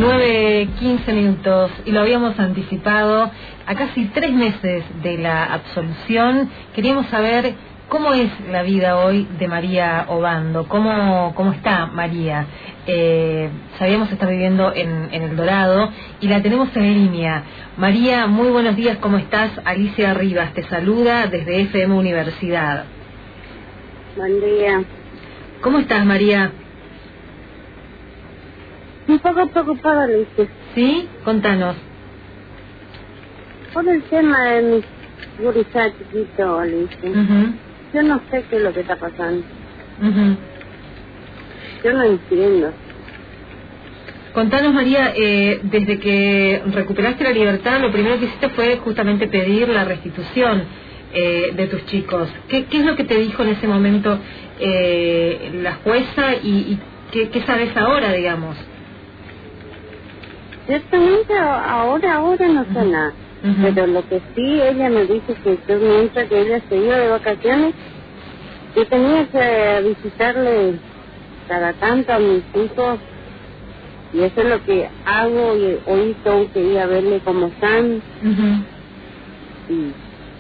9:15 y lo habíamos anticipado. A casi 3 meses de la absolución, queríamos saber cómo es la vida hoy de María Obando, cómo está María. Sabíamos que está viviendo en El Dorado y la tenemos en línea. María, muy buenos días, ¿cómo estás? Alicia Rivas te saluda desde FM Universidad. Buen día. ¿Cómo estás, María? Un poco preocupada, Alicia. ¿Sí? Contanos. Por el tema de mi gurizá chiquito, Alicia. Yo no sé qué es lo que está pasando. Yo no entiendo. Contanos, María, desde que recuperaste la libertad, lo primero que hiciste fue justamente pedir la restitución de tus chicos. ¿Qué es lo que te dijo en ese momento la jueza y qué sabes ahora, digamos? Ciertamente ahora no sé nada. Pero lo que sí, ella me dice que yo, mientras que ella se iba de vacaciones, yo tenía que visitarle cada tanto a mis hijos, y eso es lo que hago, y hoy tengo que ir a verle cómo están. Y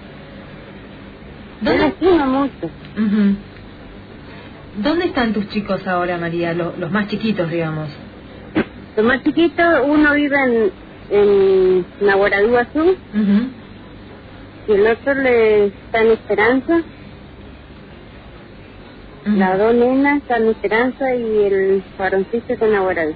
yo les estimo mucho. ¿Dónde están tus chicos ahora, María? Los más chiquitos, digamos. Los más chiquitos, uno vive en Naguaraduazú, y el otro está en Esperanza. Las dos nenas están en Esperanza y el varoncito está en Naguaraduazú.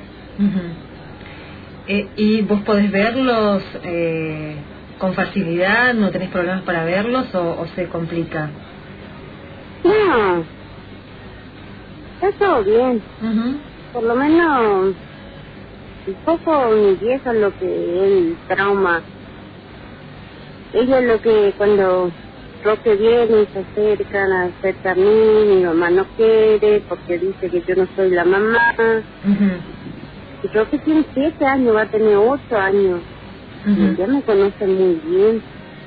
¿Y vos podés verlos con facilidad? ¿No tenés problemas para verlos o se complica? No, está todo bien. Por lo menos un poco mi vieja lo que el trauma. Ella es lo que cuando Roque viene y se acercan a cerca a mí, mi mamá no quiere porque dice que yo no soy la mamá. Y Roque tiene 7 años, va a tener 8 años. Y ella me conoce muy bien.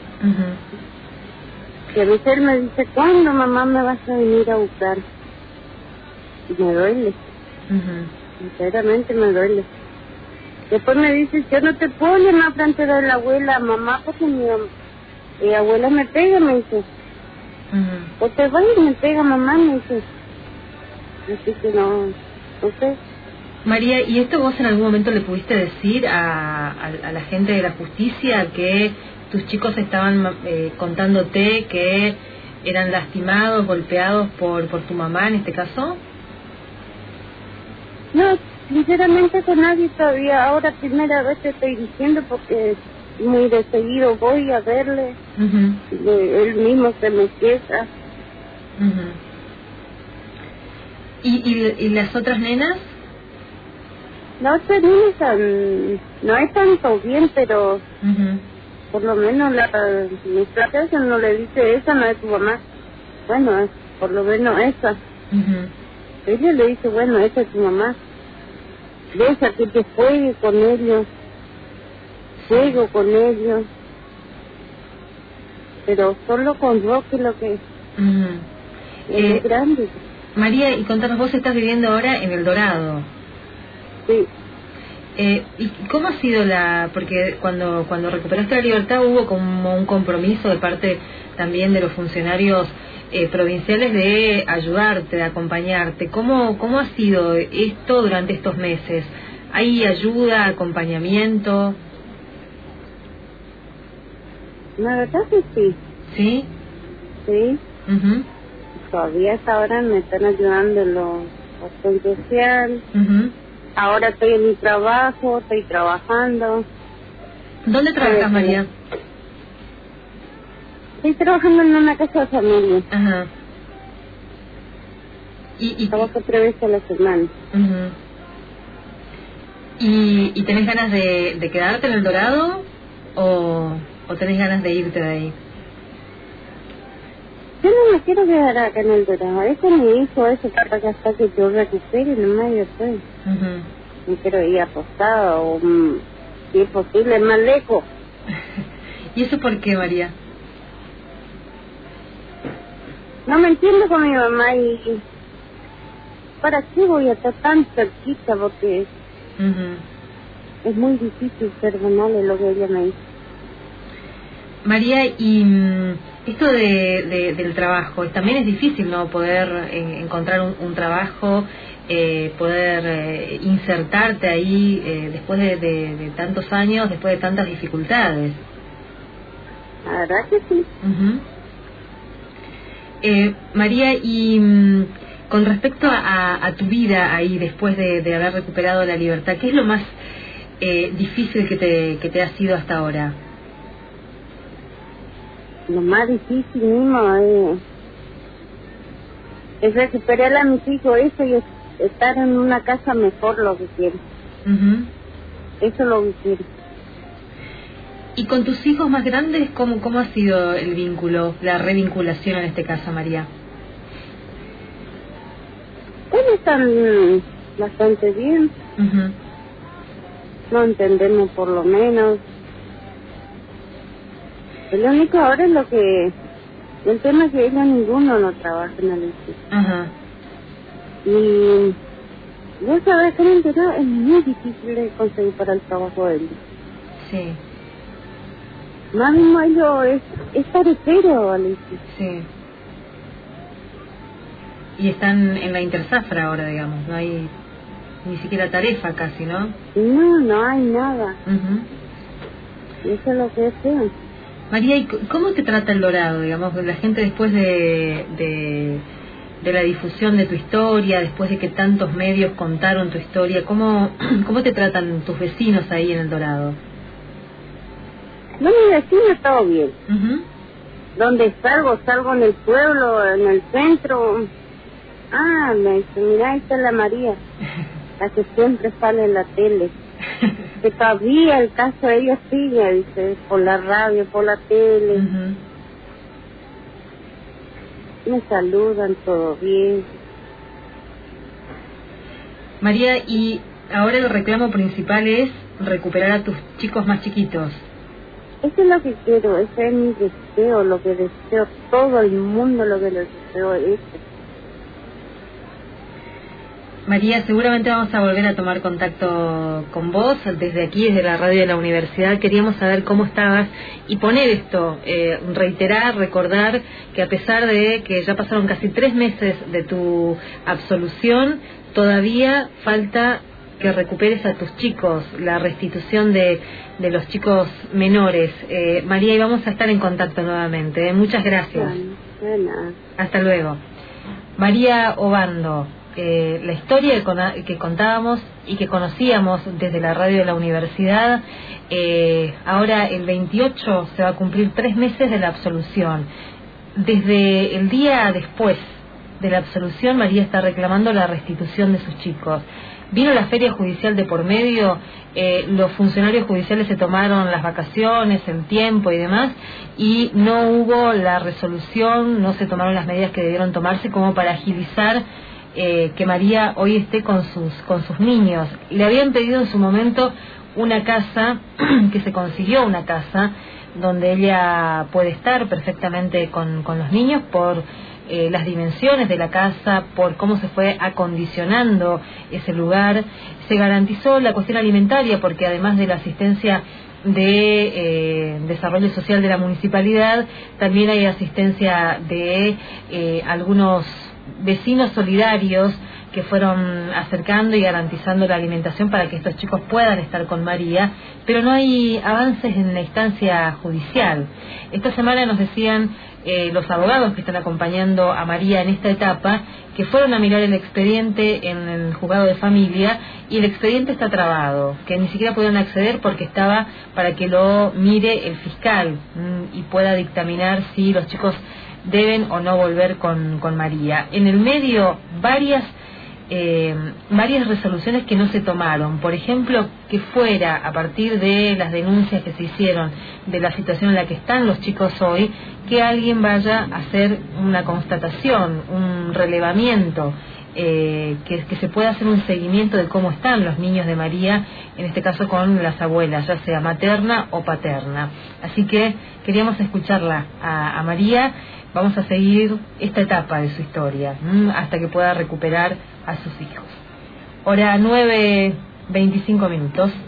Y a veces él me dice, ¿cuándo, mamá, me vas a venir a buscar? Y me duele. Sinceramente me duele. Después me dice, yo no te puedo llamar frente de la abuela, mamá, porque mi abuela me pega, me dice. O te voy y me pega, mamá, me dice. Así que no sé. María, ¿y esto vos en algún momento le pudiste decir a la gente de la justicia, que tus chicos estaban contándote que eran lastimados, golpeados por tu mamá en este caso? No, sinceramente con nadie todavía. Ahora primera vez te estoy diciendo porque muy de seguido voy a verle. Él mismo se me queja. ¿Y las otras nenas? Las otras nenas no es tanto bien, pero por lo menos mi estrategia no le dice, esa no es tu mamá. Bueno, es por lo menos esa. Ella le dice, bueno, esa es tu mamá. Deja que te juegue con ellos. Juego con ellos. Pero solo con Roque lo que es grande. María, y contanos, vos estás viviendo ahora en El Dorado. Sí. ¿Y cómo ha sido porque cuando recuperaste la libertad hubo como un compromiso de parte también de los funcionarios provinciales de ayudarte, de acompañarte? ¿Cómo ha sido esto durante estos meses? ¿Hay ayuda, acompañamiento? La verdad que sí. ¿Sí? Sí. Todavía hasta ahora me están ayudando los asuntos sociales. Ahora estoy en mi trabajo, estoy trabajando. ¿Dónde trabajas, María? Estoy trabajando en una casa de familia. Trabajo 3 veces a la semana. ¿Y tenés ganas de quedarte en El Dorado o tenés ganas de irte de ahí? Yo no me quiero quedar acá en El Dorado. Es con mi hijo, eso para que hasta que yo recupere, nomás yo estoy. Me quiero ir apostado o, si es posible, más lejos. ¿Y eso por qué, María? No me entiendo con mi mamá y ¿para qué voy a estar tan cerquita? Porque es muy difícil perdonarle lo que ella me hizo. María, y esto del trabajo, también es difícil, ¿no? Poder encontrar un trabajo, poder insertarte ahí después de tantos años, después de tantas dificultades. La verdad que sí. María, y con respecto a tu vida ahí, después de haber recuperado la libertad, ¿qué es lo más difícil que te ha sido hasta ahora? Lo más difícil mismo es recuperar a mis hijos, eso, y estar en una casa mejor, lo que quiero. Eso es lo que quiero. ¿Y con tus hijos más grandes, cómo ha sido el vínculo, la revinculación en este caso, María? Ellos están bastante bien. No entendemos por lo menos. Lo único ahora es el tema es que ellos ninguno no trabaja en el edificio. Y vos sabés que es muy difícil de conseguir para el trabajo de ellos. Sí. Más mismo ellos es parecero, Alicia. Sí. Y están en la Interzafra ahora, digamos, no hay ni siquiera tarifa casi, ¿no? No hay nada. Y eso es lo que es feo. María, ¿y cómo te trata El Dorado, digamos, la gente después de la difusión de tu historia, después de que tantos medios contaron tu historia, cómo te tratan tus vecinos ahí en El Dorado? No, mi vecino todo bien. Donde salgo en el pueblo, en el centro. Me dice, mira, ahí está la María, la que siempre sale en la tele. Que todavía el caso de ella sigue, dice, por la radio, por la tele. Me saludan, todo bien. María, y ahora el reclamo principal es recuperar a tus chicos más chiquitos. Eso es lo que quiero, ese es mi deseo, lo que deseo, todo el mundo lo que les deseo es eso. María, seguramente vamos a volver a tomar contacto con vos desde aquí, desde la radio de la universidad. Queríamos saber cómo estabas y poner esto, reiterar, recordar que a pesar de que ya pasaron casi 3 meses de tu absolución, todavía falta que recuperes a tus chicos, la restitución de los chicos menores. María, y vamos a estar en contacto nuevamente. Muchas gracias. Bueno. Hasta luego. María Obando. La historia que contábamos y que conocíamos desde la radio de la universidad, ahora el 28 se va a cumplir 3 meses de la absolución. Desde el día después de la absolución, María está reclamando la restitución de sus chicos. Vino la feria judicial de por medio, los funcionarios judiciales se tomaron las vacaciones, el tiempo y demás, y no hubo la resolución, no se tomaron las medidas que debieron tomarse como para agilizar que María hoy esté con sus niños. Le habían pedido en su momento una casa, que se consiguió una casa, donde ella puede estar perfectamente con los niños por las dimensiones de la casa, por cómo se fue acondicionando ese lugar. Se garantizó la cuestión alimentaria, porque además de la asistencia de desarrollo social de la municipalidad, también hay asistencia de algunos vecinos solidarios que fueron acercando y garantizando la alimentación para que estos chicos puedan estar con María, pero no hay avances en la instancia judicial. Esta semana nos decían los abogados que están acompañando a María en esta etapa, que fueron a mirar el expediente en el juzgado de familia y el expediente está trabado, que ni siquiera pudieron acceder porque estaba para que lo mire el fiscal y pueda dictaminar si los chicos deben o no volver con María. En el medio, varias resoluciones que no se tomaron. Por ejemplo, que fuera, a partir de las denuncias que se hicieron de la situación en la que están los chicos hoy, que alguien vaya a hacer una constatación, un relevamiento, que se pueda hacer un seguimiento de cómo están los niños de María, en este caso con las abuelas, ya sea materna o paterna. Así que queríamos escucharla a María. Vamos a seguir esta etapa de su historia hasta que pueda recuperar a sus hijos. Hora 9:25.